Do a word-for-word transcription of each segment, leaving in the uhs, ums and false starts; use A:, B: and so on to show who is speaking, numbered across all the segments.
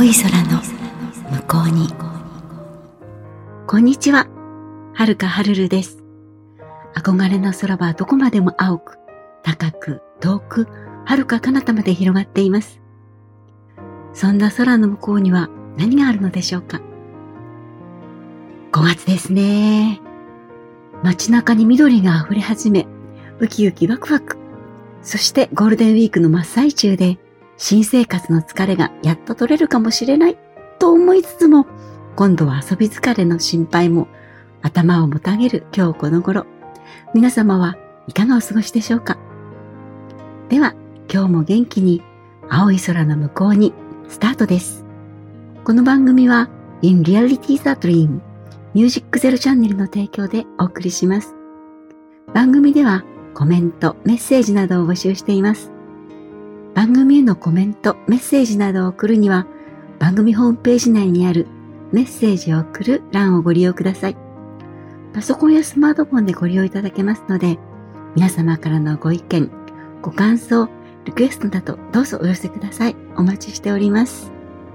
A: 青い空の向こうに。こんにちは、はるかはるるです。憧れの空はどこまでも青く、高く、遠く、はるか彼方まで広がっています。そんな空の向こうには何があるのでしょうか。ごがつですね。街中に緑が溢れ始め、ウキウキワクワク。そしてゴールデンウィークの真っ最中で、新生活の疲れがやっと取れるかもしれないと思いつつも、今度は遊び疲れの心配も頭をもたげる今日この頃。皆様はいかがお過ごしでしょうか。では今日も元気に青い空の向こうにスタートです。この番組は In Reality the Dream ミュージックゼロチャンネルの提供でお送りします。番組ではコメント、メッセージなどを募集しています。番組へのコメント、メッセージなどを送るには番組ホームページ内にあるメッセージを送る欄をご利用ください。パソコンやスマートフォンでご利用いただけますので、皆様からのご意見、ご感想、リクエストなどどうぞお寄せください。お待ちしております。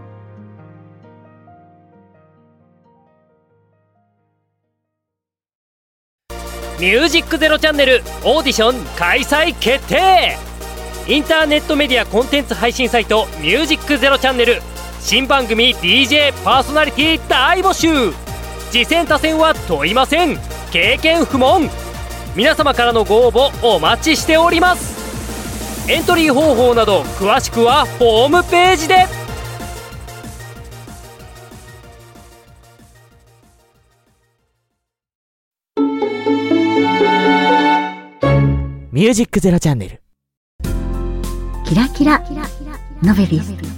B: ミュージックゼロチャンネルオーディション開催決定。インターネットメディアコンテンツ配信サイトミュージックゼロチャンネル新番組 ディージェー パーソナリティ大募集。次戦他戦は問いません。経験不問。皆様からのご応募お待ちしております。エントリー方法など詳しくはホームページで。ミュージックゼロチャンネル
A: キラキラノベリスト。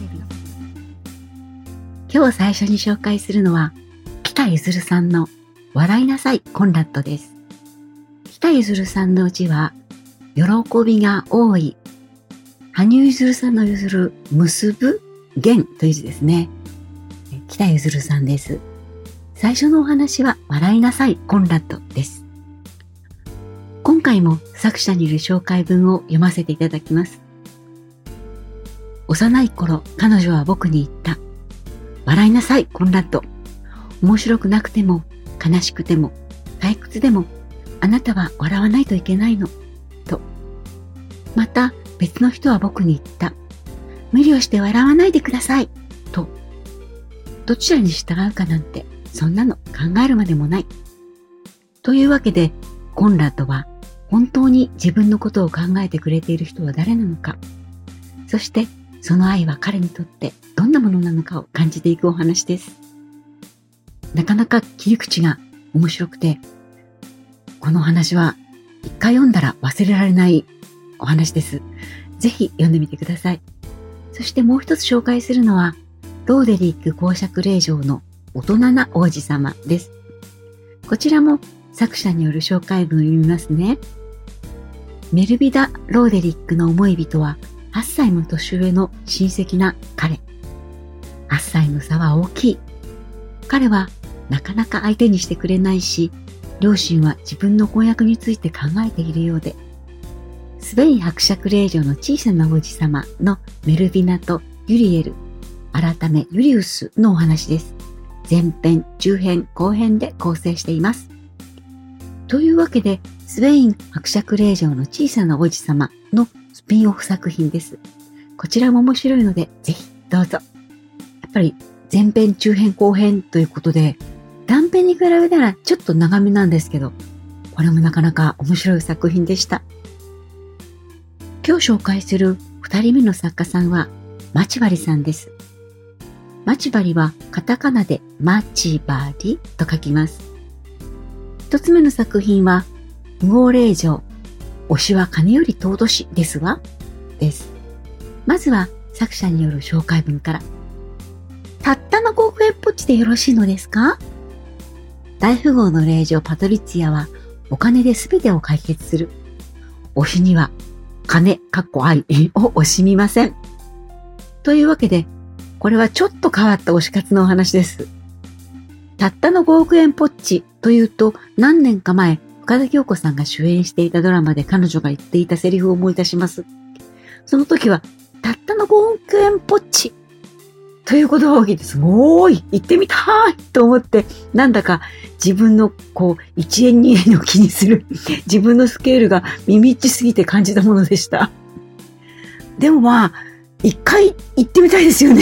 A: 今日最初に紹介するのは北ゆずるさんの笑いなさいコンラッドです。北ゆずるさんの字は喜びが多い。羽生結弦さんのゆずる結ぶ弦という字ですね。北ゆずるさんです。最初のお話は笑いなさいコンラッドです。今回も作者による紹介文を読ませていただきます。幼い頃、彼女は僕に言った。笑いなさい、コンラッド。面白くなくても、悲しくても、退屈でも、あなたは笑わないといけないの。と。また、別の人は僕に言った。無理をして笑わないでください。と。どちらに従うかなんて、そんなの考えるまでもない。というわけで、コンラッドは、本当に自分のことを考えてくれている人は誰なのか。そして、その愛は彼にとってどんなものなのかを感じていくお話です。なかなか切り口が面白くて、このお話は一回読んだら忘れられないお話です。ぜひ読んでみてください。そしてもう一つ紹介するのは、ローデリック公爵令嬢の大人な王子様です。こちらも作者による紹介文を読みますね。メルビダ・ローデリックの思い人は、はっさいも年上の親戚な彼。はっさいの差は大きい。彼はなかなか相手にしてくれないし、両親は自分の婚約について考えているようで、スペイン伯爵令嬢の小さな王子様のメルビナとユリエル、改めユリウスのお話です。前編、中編、後編で構成しています。というわけで、スペイン伯爵令嬢の小さな王子様のスピンオフ作品です。こちらも面白いので、ぜひどうぞ。やっぱり前編、中編、後編ということで、断編に比べたらちょっと長めなんですけど、これもなかなか面白い作品でした。今日紹介する二人目の作家さんは、まちばりさんです。まちばりはカタカナでまちばりと書きます。一つ目の作品は、無号令嬢。推しは金より尊しですわ。です。まずは作者による紹介文から。たったのごおくえんぽっちでよろしいのですか？大富豪の令嬢パトリツィアはお金で全てを解決する。推しには金、かっこ愛を惜しみません。というわけで、これはちょっと変わった推し活のお話です。たったのごおくえんぽっちというと何年か前、深田恭子さんが主演していたドラマで彼女が言っていたセリフを思い出します。その時は、たったのごおくえんぽっちということを聞いて、すごい行ってみたいと思って、なんだか自分のこう、いちえんにえんの気にする自分のスケールがみみっちすぎて感じたものでした。でもまあ、一回行ってみたいですよね。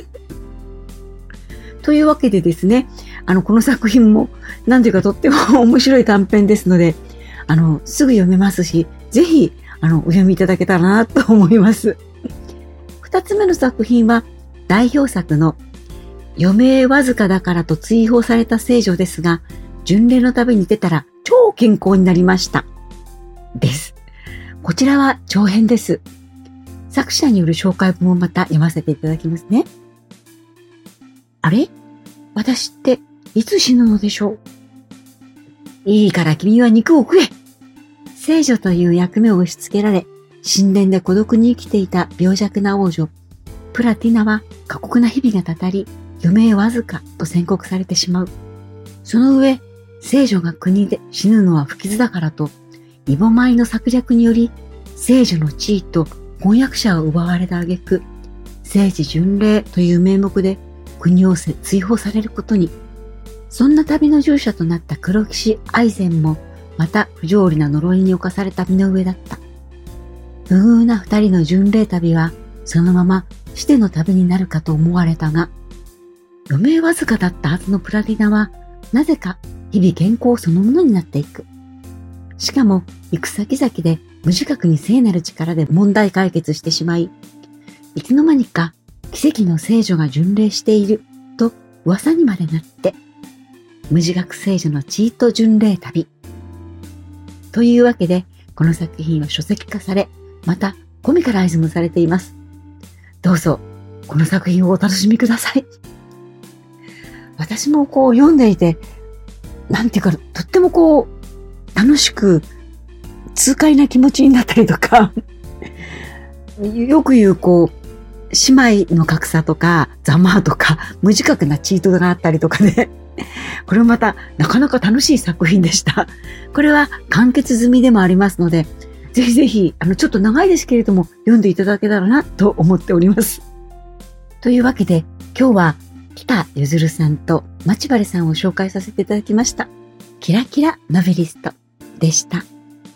A: というわけでですね、あの、この作品も、なんていうかとっても面白い短編ですので、あの、すぐ読めますし、ぜひ、あの、お読みいただけたらなと思います。二つ目の作品は、代表作の余命わずかだからと追放された聖女ですが、巡礼の旅に出たら超健康になりました。です。こちらは長編です。作者による紹介文をまた読ませていただきますね。あれ？私っていつ死ぬのでしょう？いいから君は肉を食え！聖女という役目を押し付けられ、神殿で孤独に生きていた病弱な王女、プラティナは過酷な日々がたたり、余命わずかと宣告されてしまう。その上、聖女が国で死ぬのは不吉だからと、イボマイの策略により、聖女の地位と婚約者を奪われた挙句、聖地巡礼という名目で国を追放されることに。そんな旅の従者となった黒騎士アイゼンも、また不条理な呪いに侵された身の上だった。不遇な二人の巡礼旅は、そのまま死での旅になるかと思われたが、余命わずかだったはずのプラティナは、なぜか日々健康そのものになっていく。しかも、行く先々で無自覚に聖なる力で問題解決してしまい、いつの間にか奇跡の聖女が巡礼していると噂にまでなって、無自覚聖女のチート巡礼旅。というわけで、この作品は書籍化され、またコミカライズもされています。どうぞ、この作品をお楽しみください。私もこう読んでいて、なんていうか、とってもこう、楽しく、痛快な気持ちになったりとか、よく言うこう、姉妹の格差とか、ざまとか、無自覚なチートがあったりとかね。これもまた、なかなか楽しい作品でした。これは完結済みでもありますので、ぜひぜひ、あの、ちょっと長いですけれども、読んでいただけたらな、と思っております。というわけで、今日は、北ゆずるさんとまちばれさんを紹介させていただきました。キラキラノベリストでした。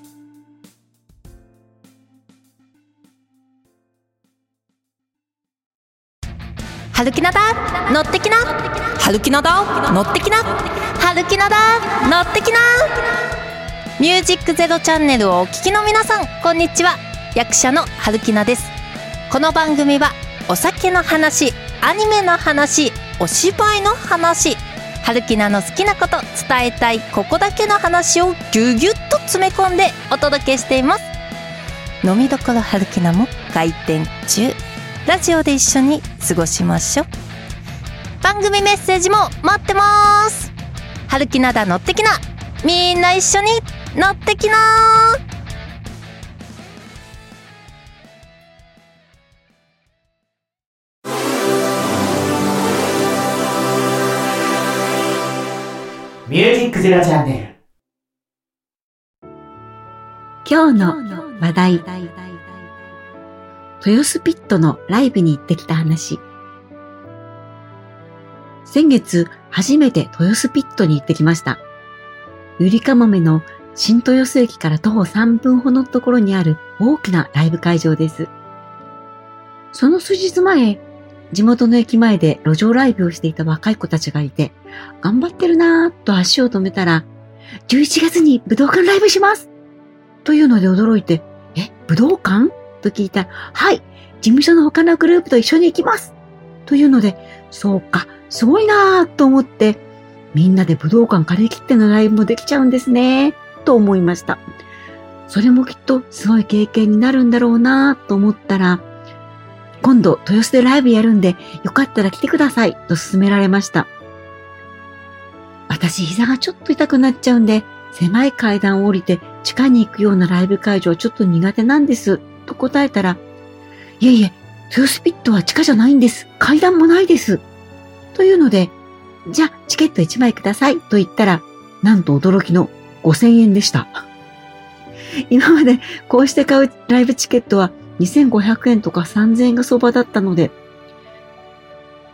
C: はるきなだ乗ってきな、はるきなだ乗ってきな、はるきなだ乗ってきな。ミュージックゼロチャンネルをお聞きの皆さん、こんにちは。役者のはるきなです。この番組はお酒の話、アニメの話、お芝居の話、はるきなの好きなこと、伝えたいここだけの話をぎゅぎゅっと詰め込んでお届けしています。飲みどころはるきなも開店中。ラジオで一緒に過ごしましょう。番組メッセージも待ってます。はるきなだ乗ってきな、みんな一緒に乗ってきな。
B: ミュージックゼロチャンネル。
A: 今日の話題。豊洲ピットのライブに行ってきた話。先月初めて豊洲ピットに行ってきました。ゆりかもめの新豊洲駅から徒歩さんぷんほどのところにある大きなライブ会場です。その数日前、地元の駅前で路上ライブをしていた若い子たちがいて、頑張ってるなぁと足を止めたら、じゅういちがつに武道館ライブしますというので驚いて、え、武道館と聞いたら、はい、事務所の他のグループと一緒に行きますというので、そうか、すごいなぁと思って、みんなで武道館借り切ってのライブもできちゃうんですねと思いました。それもきっとすごい経験になるんだろうなぁと思ったら、今度豊洲でライブやるんで、よかったら来てくださいと勧められました。私膝がちょっと痛くなっちゃうんで、狭い階段を降りて地下に行くようなライブ会場ちょっと苦手なんです。と答えたら、いえいえ、豊洲ピットは地下じゃないんです。階段もないです。というので、じゃあチケットいちまいくださいと言ったら、なんと驚きのごせんえんでした。今までこうして買うライブチケットはにせんごひゃくえんとかさんぜんえんが相場だったので、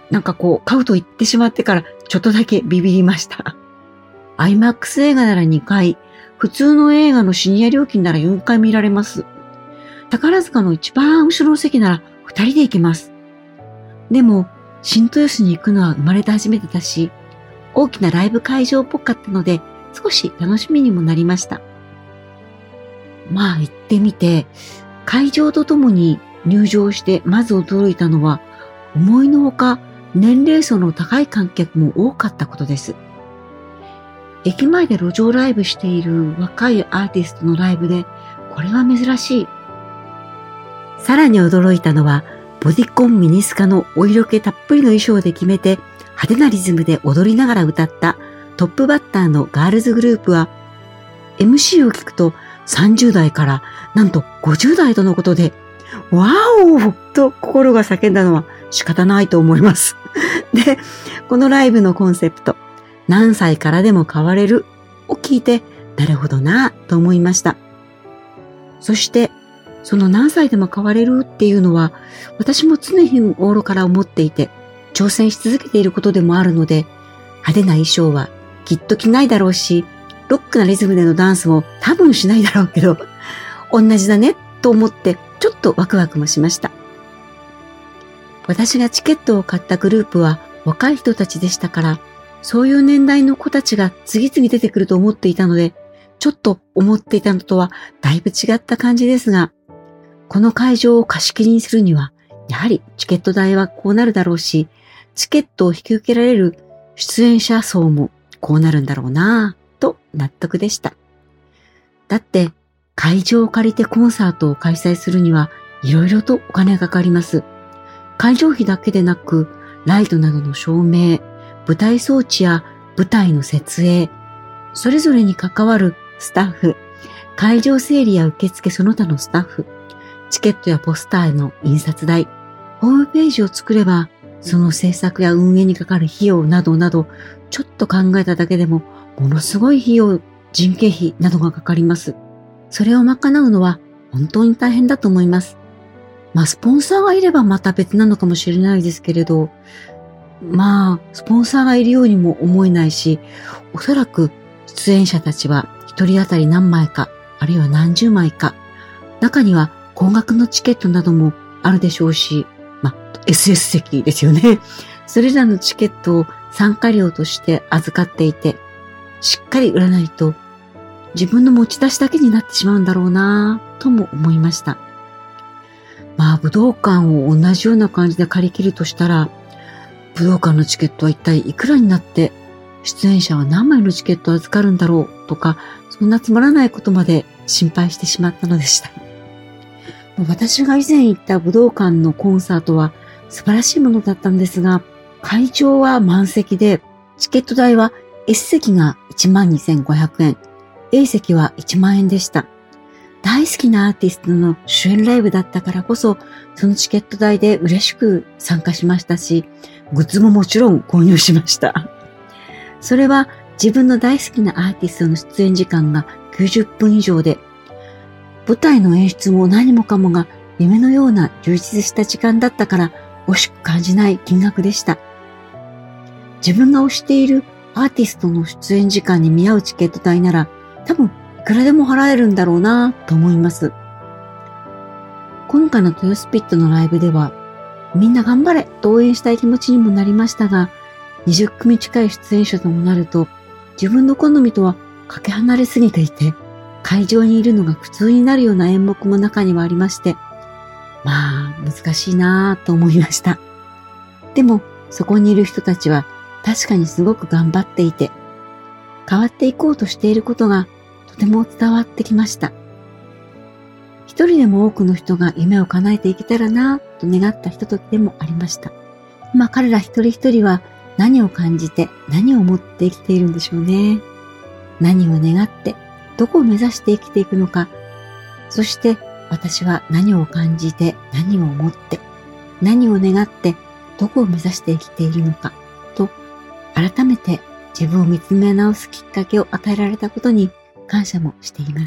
A: なんかこう、買うと言ってしまってからちょっとだけビビりました。アイマックス 映画ならにかい、普通の映画のシニア料金ならよんかい見られます。宝塚の一番後ろの席ならふたりで行けます。でも、新豊洲に行くのは生まれて初めてだし、大きなライブ会場っぽかったので、少し楽しみにもなりました。まあ行ってみて、会場とともに入場してまず驚いたのは、思いのほか年齢層の高い観客も多かったことです。駅前で路上ライブしている若いアーティストのライブで、これは珍しい。さらに驚いたのは、ボディコンミニスカのお色気たっぷりの衣装で決めて、派手なリズムで踊りながら歌ったトップバッターのガールズグループは、エムシー を聞くとさんじゅう代からなんとごじゅう代とのことで、ワオと心が叫んだのは仕方ないと思います。で、このライブのコンセプト、何歳からでも変われるを聞いて、なるほどなぁと思いました。そして、その何歳でも変われるっていうのは、私も常日頃から思っていて、挑戦し続けていることでもあるので、派手な衣装はきっと着ないだろうし、ロックなリズムでのダンスも多分しないだろうけど、同じだねと思ってちょっとワクワクもしました。私がチケットを買ったグループは若い人たちでしたから、そういう年代の子たちが次々出てくると思っていたので、ちょっと思っていたのとはだいぶ違った感じですが、この会場を貸し切りにするには、やはりチケット代はこうなるだろうし、チケットを引き受けられる出演者層もこうなるんだろうなぁと納得でした。だって会場を借りてコンサートを開催するにはいろいろとお金がかかります。会場費だけでなく、ライトなどの照明、舞台装置や舞台の設営、それぞれに関わるスタッフ、会場整理や受付その他のスタッフ、チケットやポスターへの印刷代、ホームページを作れば、その制作や運営にかかる費用などなど、ちょっと考えただけでも、ものすごい費用、人件費などがかかります。それを賄うのは本当に大変だと思います。まあ、スポンサーがいればまた別なのかもしれないですけれど、まあ、スポンサーがいるようにも思えないし、おそらく出演者たちは一人当たり何枚か、あるいは何十枚か、中には高額のチケットなどもあるでしょうし、まあ、エスエス 席ですよね。それらのチケットを参加料として預かっていて、しっかり売らないと自分の持ち出しだけになってしまうんだろうなぁとも思いました。まあ、武道館を同じような感じで借り切るとしたら、武道館のチケットは一体いくらになって、出演者は何枚のチケットを預かるんだろうとか、そんなつまらないことまで心配してしまったのでした。私が以前行った武道館のコンサートは素晴らしいものだったんですが、会場は満席で、チケット代は S 席が いちまんにせんごひゃくえん、A 席はいちまんえんでした。大好きなアーティストの主演ライブだったからこそ、そのチケット代で嬉しく参加しましたし、グッズももちろん購入しました。それは自分の大好きなアーティストの出演時間がきゅうじゅっぷん以上で、舞台の演出も何もかもが夢のような充実した時間だったから惜しく感じない金額でした。自分が推しているアーティストの出演時間に見合うチケット代なら多分いくらでも払えるんだろうなと思います。今回の豊洲ピットのライブではみんな頑張れと応援したい気持ちにもなりましたが、にじゅっくみ近い出演者ともなると自分の好みとはかけ離れすぎていて、会場にいるのが苦痛になるような演目も中にはありまして、まあ難しいなぁと思いました。でもそこにいる人たちは確かにすごく頑張っていて、変わっていこうとしていることがとても伝わってきました。一人でも多くの人が夢を叶えていけたらなぁと願ったひとときでもありました。今彼ら一人一人は何を感じて何を思って生きているんでしょうね。何を願ってどこを目指して生きていくのか、そして私は何を感じて何を思って何を願ってどこを目指して生きているのかと改めて自分を見つめ直すきっかけを与えられたことに感謝もしています。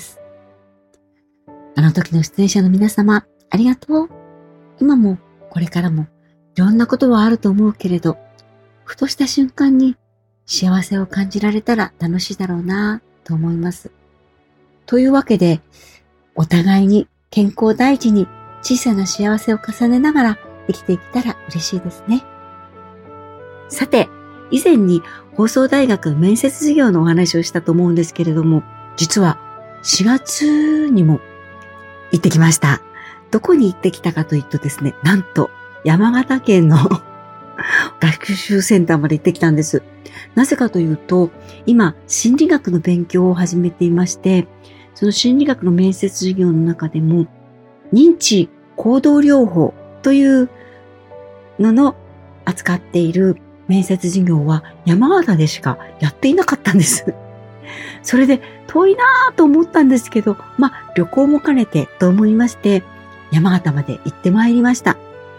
A: あの時の出演者の皆様ありがとう。今もこれからもいろんなことはあると思うけれど、ふとした瞬間に幸せを感じられたら楽しいだろうなと思います。というわけで、お互いに健康第一に小さな幸せを重ねながら生きていけたら嬉しいですね。さて、以前に放送大学面接授業のお話をしたと思うんですけれども、実はしがつにも行ってきました。どこに行ってきたかというとですね、なんと山形県の学習センターまで行ってきたんです。なぜかというと、今心理学の勉強を始めていまして、その心理学の面接授業の中でも認知行動療法というのの扱っている面接授業は山形でしかやっていなかったんです。それで遠いなぁと思ったんですけど、まあ旅行も兼ねてと思いまして山形まで行ってまいりました。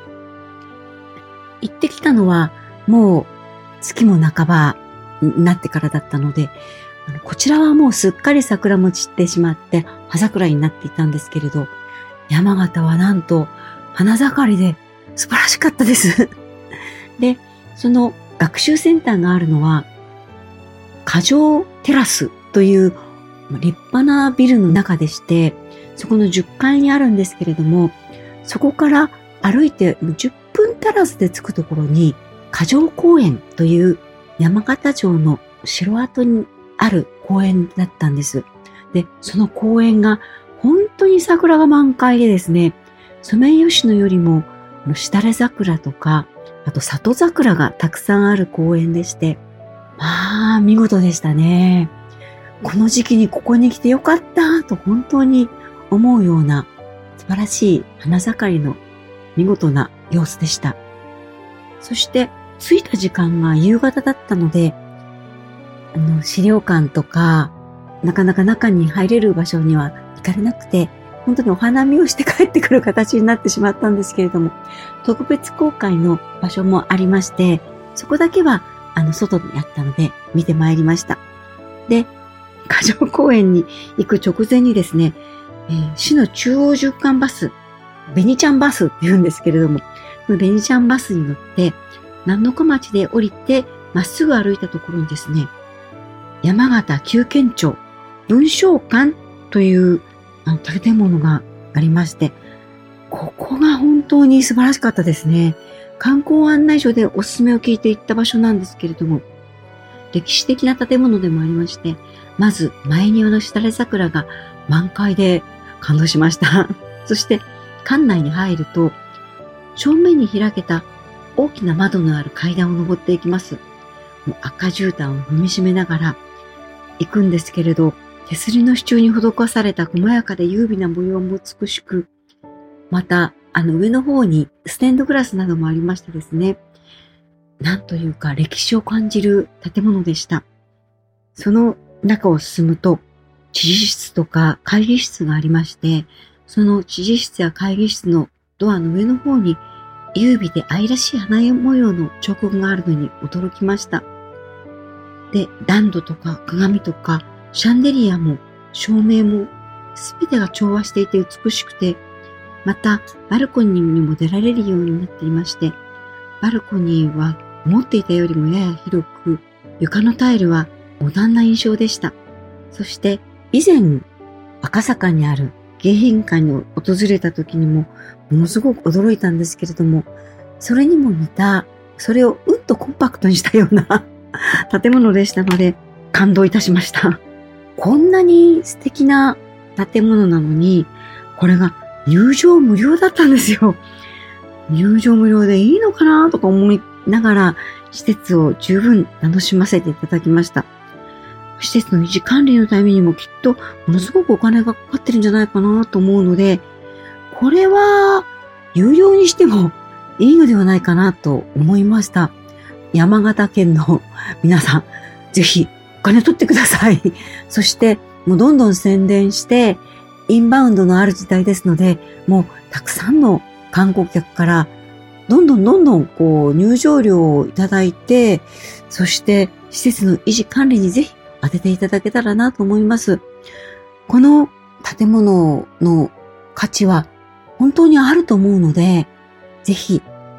A: 行ってきたのはもう月も半ばになってからだったので、こちらはもうすっかり桜も散ってしまって葉桜になっていたんですけれど、山形はなんと花盛りで素晴らしかったです。で、その学習センターがあるのは花城テラスという立派なビルの中でして、そこのじゅっかいにあるんですけれども、そこから歩いてじゅっぷん足らずで着くところに花城公園という山形城の城跡にある公園だったんです。で、その公園が本当に桜が満開でですね、ソメイヨシノよりもしだれ桜とか、あと里桜がたくさんある公園でして、まあ見事でしたね。この時期にここに来てよかったと本当に思うような素晴らしい花盛りの見事な様子でした。そして着いた時間が夕方だったので、あの資料館とかなかなか中に入れる場所には行かれなくて、本当にお花見をして帰ってくる形になってしまったんですけれども、特別公開の場所もありまして、そこだけはあの外にあったので見てまいりました。で、花城公園に行く直前にですね、えー、市の中央縦貫バス、紅ちゃんバスって言うんですけれども、その紅ちゃんバスに乗って南の小町で降りてまっすぐ歩いたところにですね、山形旧県庁文章館というあの建物がありまして、ここが本当に素晴らしかったですね。観光案内所でおすすめを聞いて行った場所なんですけれども、歴史的な建物でもありまして、まず前庭のしだれ桜が満開で感動しました。そして館内に入ると、正面に開けた大きな窓のある階段を上っていきます。もう赤絨毯を踏みしめながら行くんですけれど、手すりの支柱に施された細やかで優美な模様も美しく、またあの上の方にステンドグラスなどもありましてですね、なんというか歴史を感じる建物でした。その中を進むと知事室とか会議室がありまして、その知事室や会議室のドアの上の方に優美で愛らしい花模様の彫刻があるのに驚きました。で、暖炉とか鏡とかシャンデリアも照明もすべてが調和していて美しくて、またバルコニーにも出られるようになっていまして、バルコニーは思っていたよりもやや広く、床のタイルはモダンな印象でした。そして以前赤坂にある迎賓館に訪れた時にもものすごく驚いたんですけれども、それにも似た、それをうんとコンパクトにしたような建物でしたので感動いたしました。こんなに素敵な建物なのに、これが入場無料だったんですよ。入場無料でいいのかなとか思いながら施設を十分楽しませていただきました。施設の維持管理のためにもきっとものすごくお金がかかってるんじゃないかなと思うので、これは有料にしてもいいのではないかなと思いました。山形県の皆さん、ぜひお金取ってください。そしてもうどんどん宣伝してインバウンドのある時代ですので、もうたくさんの観光客からどんどんどんどんこう入場料をいただいて、そして施設の維持管理にぜひ当てていただけたらなと思います。この建物の価値は本当にあると思うので、ぜひ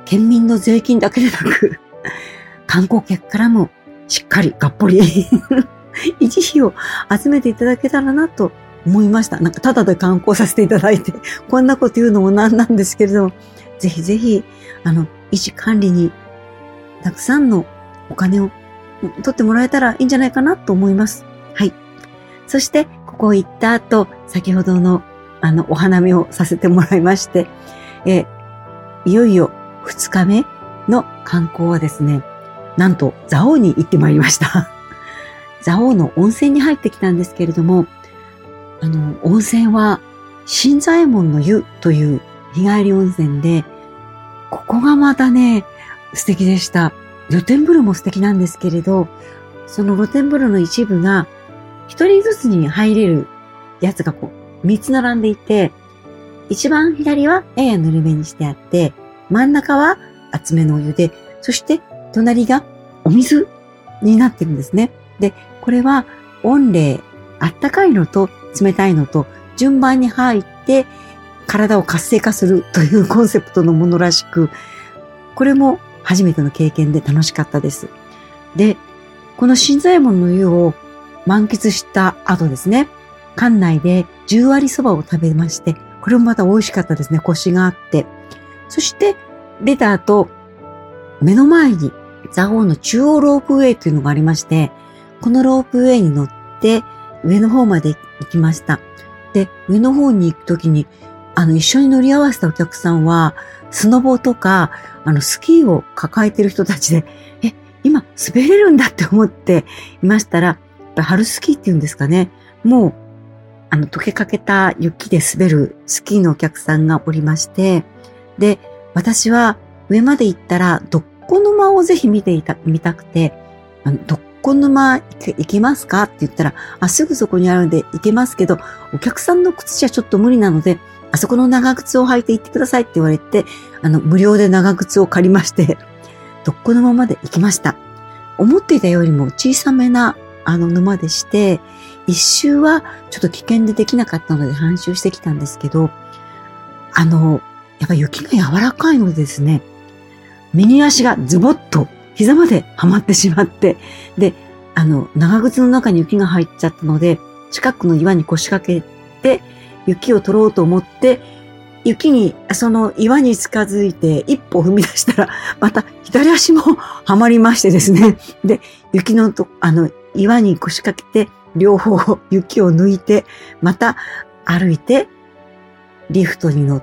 A: 県民の税金だけでなく、観光客からもしっかりがっぽり維持費を集めていただけたらなと思いました。なんかただで観光させていただいて、こんなこと言うのもなんなんですけれども、ぜひぜひ、あの、維持管理にたくさんのお金を取ってもらえたらいいんじゃないかなと思います。はい。そして、ここ行った後、先ほどの、あの、お花見をさせてもらいまして、え、いよいよふつかめの観光はですね、なんと、蔵王に行ってまいりました。蔵王の温泉に入ってきたんですけれども、あの、温泉は、新左衛門の湯という日帰り温泉で、ここがまたね、素敵でした。露天風呂も素敵なんですけれど、その露天風呂の一部が、一人ずつに入れるやつがこう、三つ並んでいて、一番左はややぬるめにしてあって、真ん中は厚めのお湯で、そして隣がお水になってるんですね。で、これは温冷、あったかいのと冷たいのと順番に入って体を活性化するというコンセプトのものらしく、これも初めての経験で楽しかったです。で、この新左衛門の湯を満喫した後ですね、館内で十割そばを食べまして、これもまた美味しかったですね。コシがあって。そして出た後、目の前に蔵王の中央ロープウェイというのがありまして、このロープウェイに乗って上の方まで行きました。で、上の方に行くときに、あの、一緒に乗り合わせたお客さんは、スノボとか、あの、スキーを抱えてる人たちで、え、今滑れるんだって思っていましたら、春スキーっていうんですかね。もう、あの、溶けかけた雪で滑るスキーのお客さんがおりまして、で、私は上まで行ったら、どっこ沼をぜひ見ていた、見たくて、あの、どっこ沼行け、行けますかって言ったら、あ、すぐそこにあるんで行けますけど、お客さんの靴じゃちょっと無理なので、あそこの長靴を履いて行ってくださいって言われて、あの、無料で長靴を借りまして、どっこ沼まで行きました。思っていたよりも小さめな、あの沼でして、一周はちょっと危険でできなかったので半周してきたんですけど、あの、やっぱ雪が柔らかいのでですね、右足がズボッと膝まではまってしまって、で、あの、長靴の中に雪が入っちゃったので、近くの岩に腰掛けて、雪を取ろうと思って、雪に、その岩に近づいて一歩踏み出したら、また左足もはまりましてですね。で、雪のと、あの、岩に腰掛けて、両方雪を抜いて、また歩いて、リフトに乗って、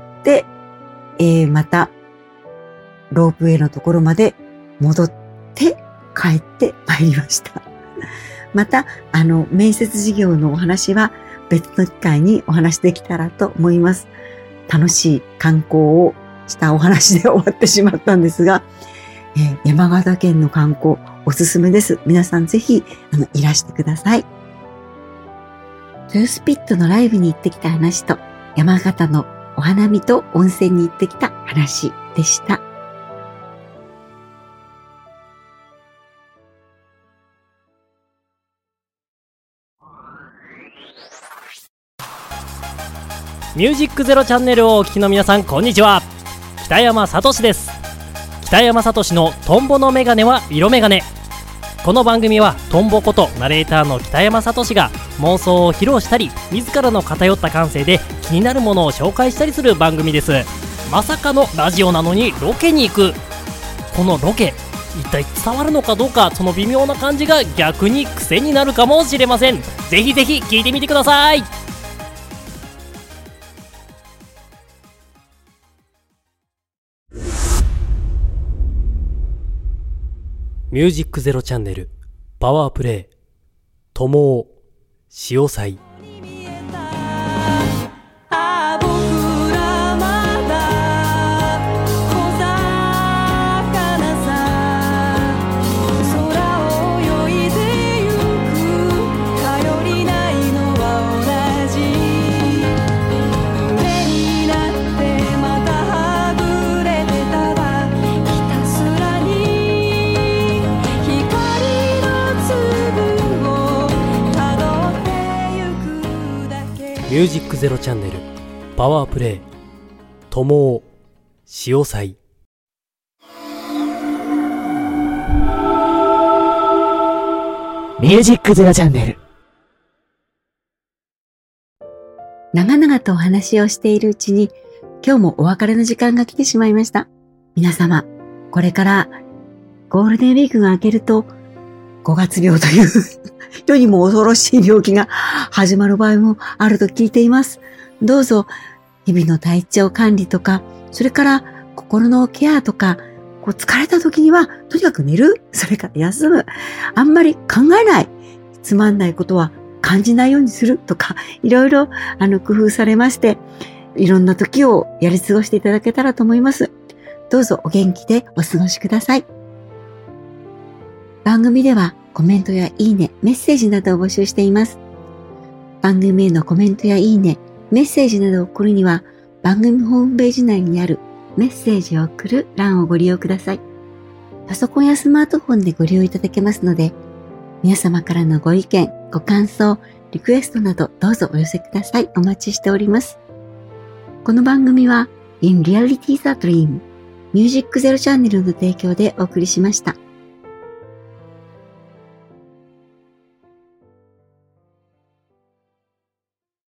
A: えー、また、ロープウェイのところまで戻って帰ってまいりました。また、あの、面接事業のお話は別の機会にお話できたらと思います。楽しい観光をしたお話で終わってしまったんですが、えー、山形県の観光おすすめです。皆さんぜひ、あの、いらしてください。トゥースピットのライブに行ってきた話と、山形のお花見と温泉に行ってきた話でした。
B: ミュージックゼロチャンネルをお聞きの皆さん、こんにちは。北山さとしです。北山さとしのトンボのメガネは色メガネ。この番組はトンボことナレーターの北山さとしが妄想を披露したり、自らの偏った感性で気になるものを紹介したりする番組です。まさかのラジオなのにロケに行く。このロケ、一体伝わるのかどうか、その微妙な感じが逆に癖になるかもしれません。ぜひぜひ聞いてみてください。ミュージックゼロチャンネルパワープレイ友を潮祭。ミュージックゼロチャンネルパワープレイ友を潮祭。
D: ミュージックゼロチャンネル。
A: 長々とお話をしているうちに、今日もお別れの時間が来てしまいました。皆様、これからゴールデンウィークが明けると、ごがつ病という世にも恐ろしい病気が始まる場合もあると聞いています。どうぞ、日々の体調管理とか、それから心のケアとか、こう疲れた時には、とにかく寝る、それから休む、あんまり考えない、つまんないことは感じないようにするとか、いろいろあの工夫されまして、いろんな時をやり過ごしていただけたらと思います。どうぞお元気でお過ごしください。番組ではコメントやいいね、メッセージなどを募集しています。番組へのコメントやいいね、メッセージなどを送るには、番組ホームページ内にあるメッセージを送る欄をご利用ください。パソコンやスマートフォンでご利用いただけますので、皆様からのご意見、ご感想、リクエストなどどうぞお寄せください。お待ちしております。この番組は In Reality the Dream ミュージックゼロチャンネルの提供でお送りしました。